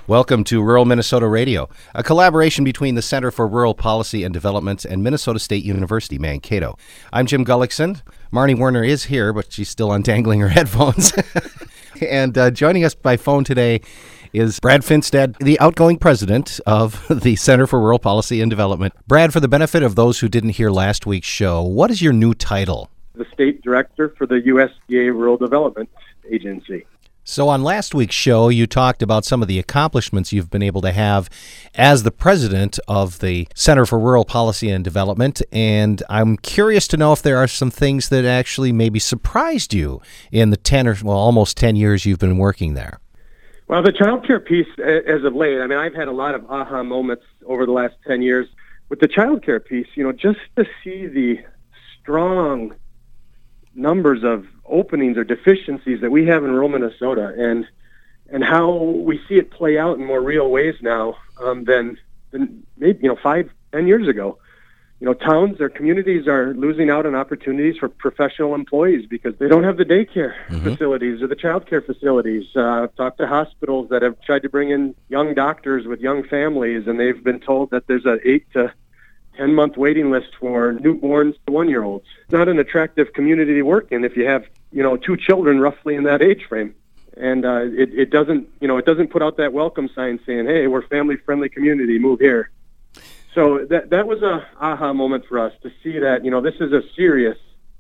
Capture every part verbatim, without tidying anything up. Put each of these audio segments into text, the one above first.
Welcome to Rural Minnesota Radio, a collaboration between the Center for Rural Policy and Development and Minnesota State University, Mankato. I'm Jim Gullickson. Marnie Werner is here, but she's still untangling her headphones. and uh, joining us by phone today is Brad Finstad, the outgoing president of the Center for Rural Policy and Development. Brad, for the benefit of those who didn't hear last week's show, what is your new title? The state director for the U S D A Rural Development Agency. So on last week's show, you talked about some of the accomplishments you've been able to have as the president of the Center for Rural Policy and Development, and I'm curious to know if there are some things that actually maybe surprised you in the ten or well, almost ten years you've been working there. Well, the child care piece, as of late, I mean, I've had a lot of aha moments over the last ten years. With the child care piece, you know, just to see the strong numbers of openings or deficiencies that we have in rural Minnesota, and and how we see it play out in more real ways now um, than than maybe you know five, ten years ago. You know, towns or communities are losing out on opportunities for professional employees because they don't have the daycare mm-hmm. facilities or the child care facilities. Uh, I've talked to hospitals that have tried to bring in young doctors with young families, and they've been told that there's an eight to ten-month waiting list for newborns to one-year-olds. It's not an attractive community to work in if you have, you know, two children roughly in that age frame. And uh, it, it doesn't, you know, it doesn't put out that welcome sign saying, hey, we're a family-friendly community, move here. So that that was a aha moment for us to see that, you know, this is a serious,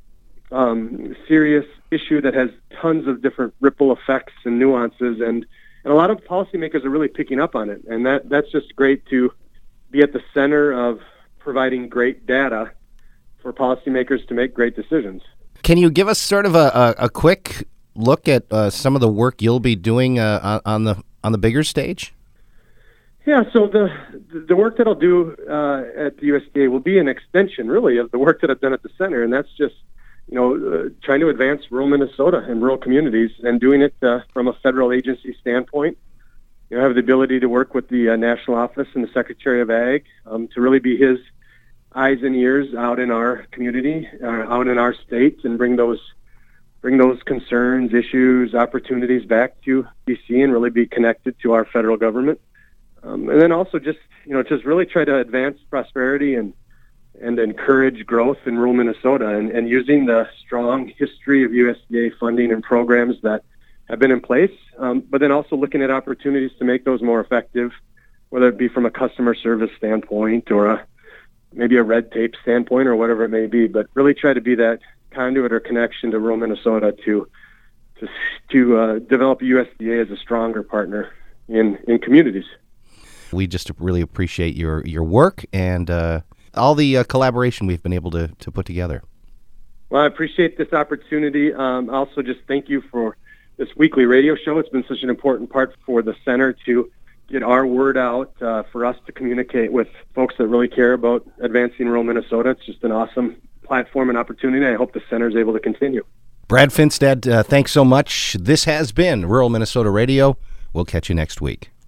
um, serious issue that has tons of different ripple effects and nuances, and, and a lot of policymakers are really picking up on it. And that that's just great to be at the center of providing great data for policymakers to make great decisions. Can you give us sort of a, a, a quick look at uh, some of the work you'll be doing uh, on the on the bigger stage? Yeah, so the the work that I'll do uh, at the U S D A will be an extension, really, of the work that I've done at the center, and that's just, you know, uh, trying to advance rural Minnesota and rural communities, and doing it uh, from a federal agency standpoint. You know, I have the ability to work with the uh, National Office and the Secretary of Ag um, to really be his eyes and ears out in our community, uh, out in our states, and bring those bring those concerns, issues, opportunities back to D C and really be connected to our federal government. Um, and then also just, you know, just really try to advance prosperity and and encourage growth in rural Minnesota, and, and using the strong history of U S D A funding and programs that have been in place, um, but then also looking at opportunities to make those more effective, whether it be from a customer service standpoint or a, maybe a red tape standpoint or whatever it may be, but really try to be that conduit or connection to rural Minnesota to to, to uh, develop U S D A as a stronger partner in, in communities. We just really appreciate your, your work and uh, all the uh, collaboration we've been able to, to put together. Well, I appreciate this opportunity. Um, also, just thank you for this weekly radio show. It's been such an important part for the center to get our word out, uh, for us to communicate with folks that really care about advancing rural Minnesota. It's just an awesome platform and opportunity. I hope the center is able to continue. Brad Finstad, uh, thanks so much. This has been Rural Minnesota Radio. We'll catch you next week.